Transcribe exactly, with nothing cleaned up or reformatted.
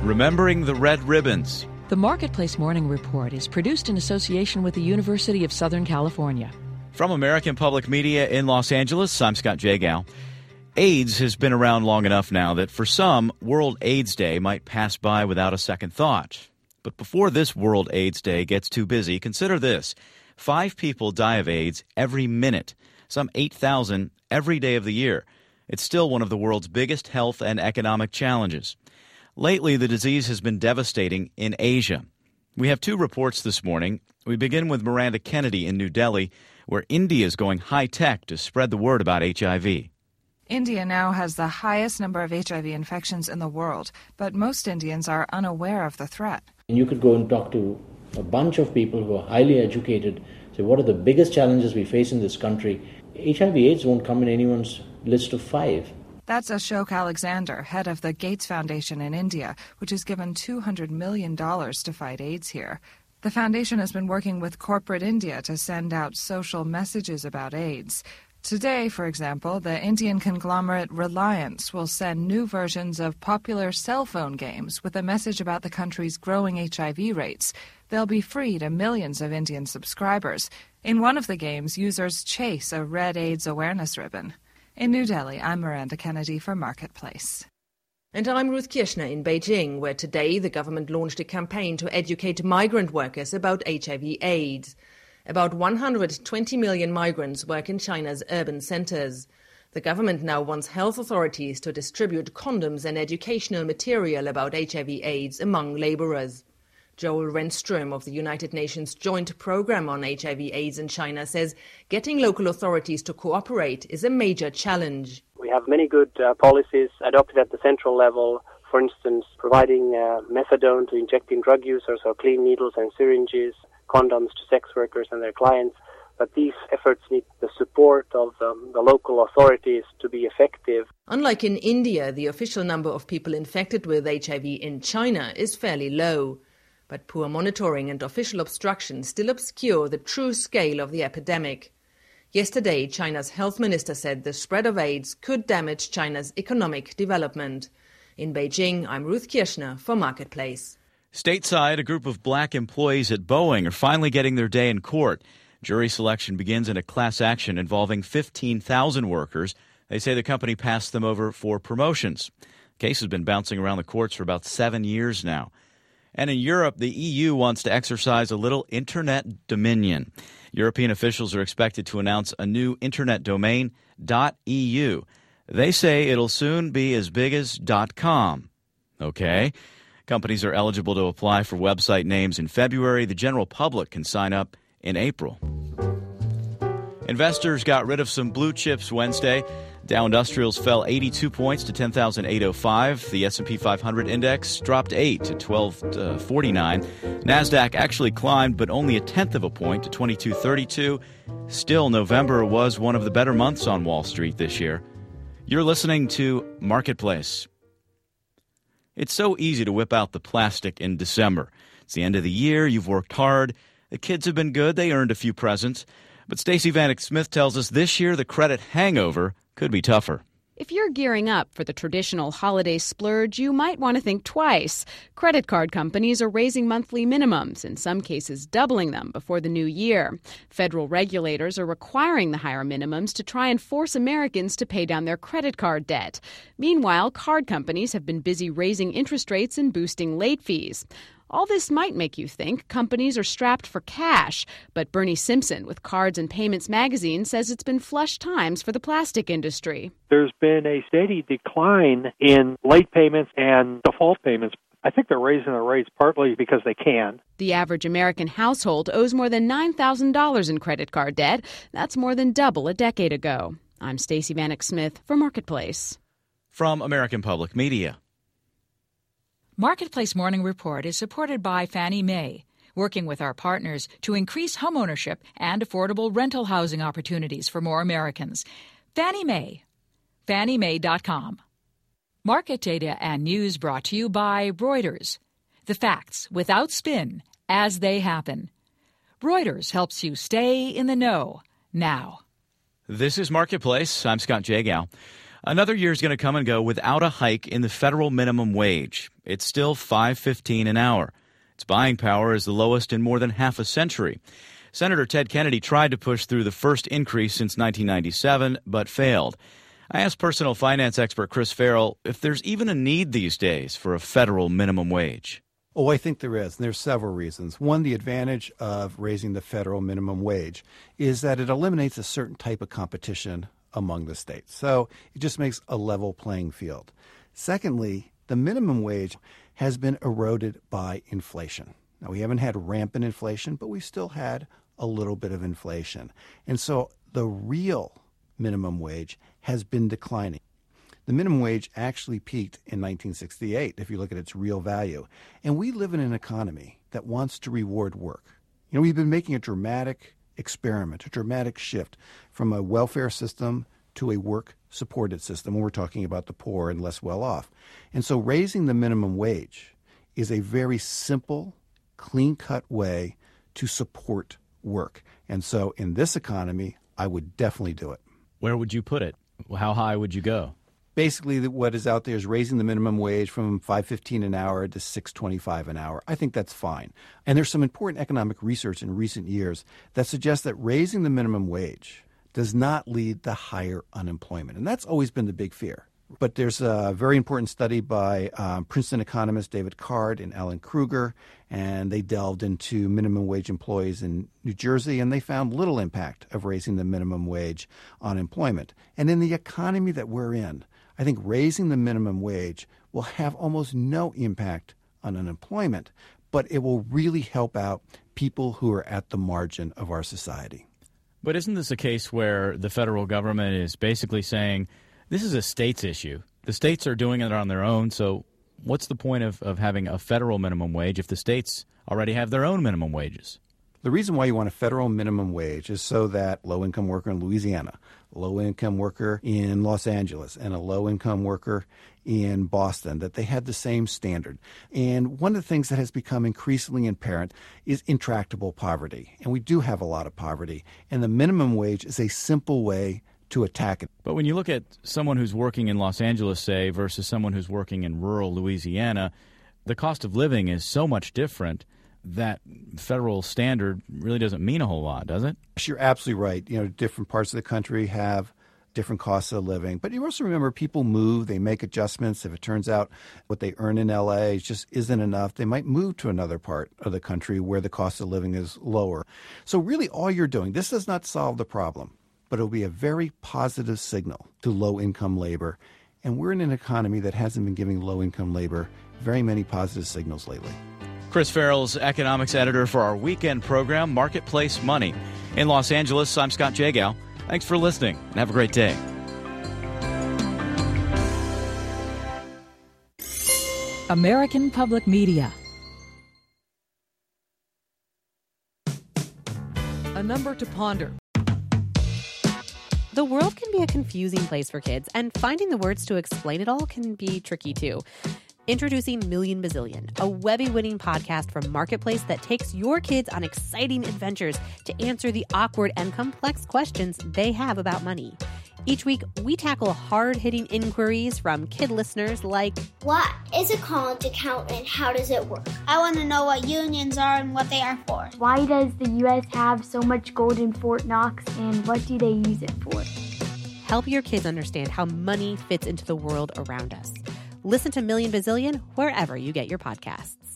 Remembering the Red Ribbons. The Marketplace Morning Report is produced in association with the University of Southern California. From American Public Media in Los Angeles, I'm Scott Jagow. AIDS has been around long enough now that for some, World AIDS Day might pass by without a second thought. But before this World AIDS Day gets too busy, consider this. Five people die of AIDS every minute, some eight thousand every day of the year. It's still one of the world's biggest health and economic challenges. Lately, the disease has been devastating in Asia. We have two reports this morning. We begin with Miranda Kennedy in New Delhi, where India is going high-tech to spread the word about H I V. India now has the highest number of H I V infections in the world, but most Indians are unaware of the threat. You could go and talk to a bunch of people who are highly educated, say, what are the biggest challenges we face in this country? H I V AIDS won't come in anyone's list of five. That's Ashok Alexander, head of the Gates Foundation in India, which has given two hundred million dollars to fight AIDS here. The foundation has been working with corporate India to send out social messages about AIDS. Today, for example, the Indian conglomerate Reliance will send new versions of popular cell phone games with a message about the country's growing H I V rates. They'll be free to millions of Indian subscribers. In one of the games, users chase a red AIDS awareness ribbon. In New Delhi, I'm Miranda Kennedy for Marketplace. And I'm Ruth Kirschner in Beijing, where today the government launched a campaign to educate migrant workers about H I V AIDS. About one hundred twenty million migrants work in China's urban centers. The government now wants health authorities to distribute condoms and educational material about H I V AIDS among laborers. Joel Renström of the United Nations Joint Programme on H I V AIDS in China says getting local authorities to cooperate is a major challenge. We have many good uh, policies adopted at the central level, for instance, providing uh, methadone to injecting drug users or clean needles and syringes, condoms to sex workers and their clients. But these efforts need the support of um, the local authorities to be effective. Unlike in India, the official number of people infected with H I V in China is fairly low. But poor monitoring and official obstruction still obscure the true scale of the epidemic. Yesterday, China's health minister said the spread of AIDS could damage China's economic development. In Beijing, I'm Ruth Kirschner for Marketplace. Stateside, a group of black employees at Boeing are finally getting their day in court. Jury selection begins in a class action involving fifteen thousand workers. They say the company passed them over for promotions. The case has been bouncing around the courts for about seven years now. And in Europe, the E U wants to exercise a little internet dominion. European officials are expected to announce a new internet domain, .eu. They say it'll soon be as big as .com. Okay. Companies are eligible to apply for website names in February. The general public can sign up in April. Investors got rid of some blue chips Wednesday. Dow Industrials fell eighty-two points to ten thousand eight hundred five. The S and P five hundred index dropped eight to twelve forty-nine. NASDAQ actually climbed, but only a tenth of a point to twenty-two thirty-two. Still, November was one of the better months on Wall Street this year. You're listening to Marketplace. It's so easy to whip out the plastic in December. It's the end of the year. You've worked hard. The kids have been good. They earned a few presents. But Stacey Vanek Smith tells us this year the credit hangover could be tougher. If you're gearing up for the traditional holiday splurge, you might want to think twice. Credit card companies are raising monthly minimums, in some cases doubling them before the new year. Federal regulators are requiring the higher minimums to try and force Americans to pay down their credit card debt. Meanwhile, card companies have been busy raising interest rates and boosting late fees. All this might make you think companies are strapped for cash, but Bernie Simpson with Cards and Payments magazine says it's been flush times for the plastic industry. There's been a steady decline in late payments and default payments. I think they're raising the rates partly because they can. The average American household owes more than nine thousand dollars in credit card debt. That's more than double a decade ago. I'm Stacey Vanek Smith for Marketplace. From American Public Media. Marketplace Morning Report is supported by Fannie Mae, working with our partners to increase homeownership and affordable rental housing opportunities for more Americans. Fannie Mae, Fannie Mae dot com. Market data and news brought to you by Reuters. The facts without spin, as they happen. Reuters helps you stay in the know now. This is Marketplace. I'm Scott Jagow. Another year is going to come and go without a hike in the federal minimum wage. It's still five dollars and fifteen cents an hour. Its buying power is the lowest in more than half a century. Senator Ted Kennedy tried to push through the first increase since nineteen ninety-seven, but failed. I asked personal finance expert Chris Farrell if there's even a need these days for a federal minimum wage. Oh, I think there is, and there's several reasons. One, the advantage of raising the federal minimum wage is that it eliminates a certain type of competition among the states. So it just makes a level playing field. Secondly, the minimum wage has been eroded by inflation. Now, we haven't had rampant inflation, but we still had a little bit of inflation. And so the real minimum wage has been declining. The minimum wage actually peaked in nineteen sixty-eight, if you look at its real value. And we live in an economy that wants to reward work. You know, we've been making a dramatic experiment, a dramatic shift from a welfare system to a work-supported system when we're talking about the poor and less well-off. And so raising the minimum wage is a very simple, clean-cut way to support work. And so in this economy, I would definitely do it. Where would you put it? How high would you go? Basically, what is out there is raising the minimum wage from five dollars and fifteen cents an hour to six dollars and twenty-five cents an hour. I think that's fine. And there's some important economic research in recent years that suggests that raising the minimum wage does not lead to higher unemployment. And that's always been the big fear. But there's a very important study by um, Princeton economists David Card and Alan Kruger, and they delved into minimum wage employees in New Jersey, and they found little impact of raising the minimum wage on employment. And in the economy that we're in, I think raising the minimum wage will have almost no impact on unemployment, but it will really help out people who are at the margin of our society. But isn't this a case where the federal government is basically saying, this is a state's issue. The states are doing it on their own, so what's the point of, of having a federal minimum wage if the states already have their own minimum wages? The reason why you want a federal minimum wage is so that low-income worker in Louisiana, low-income worker in Los Angeles, and a low-income worker in Boston, that they had the same standard. And one of the things that has become increasingly apparent is intractable poverty. And we do have a lot of poverty. And the minimum wage is a simple way to attack it. But when you look at someone who's working in Los Angeles, say, versus someone who's working in rural Louisiana, the cost of living is so much different that federal standard really doesn't mean a whole lot, does it? You're absolutely right. You know, different parts of the country have different costs of living. But you also remember people move, they make adjustments. If it turns out what they earn in L A just isn't enough, they might move to another part of the country where the cost of living is lower. So really all you're doing, this does not solve the problem, but it'll be a very positive signal to low-income labor. And we're in an economy that hasn't been giving low-income labor very many positive signals lately. Chris Farrell's economics editor for our weekend program, Marketplace Money. In Los Angeles, I'm Scott Jagow. Thanks for listening, and have a great day. American Public Media. A number to ponder. The world can be a confusing place for kids, and finding the words to explain it all can be tricky too. Introducing Million Bazillion, a Webby-winning podcast from Marketplace that takes your kids on exciting adventures to answer the awkward and complex questions they have about money. Each week, we tackle hard-hitting inquiries from kid listeners like, what is a college account and how does it work? I want to know what unions are and what they are for. Why does the U S have so much gold in Fort Knox and what do they use it for? Help your kids understand how money fits into the world around us. Listen to Million Bazillion wherever you get your podcasts.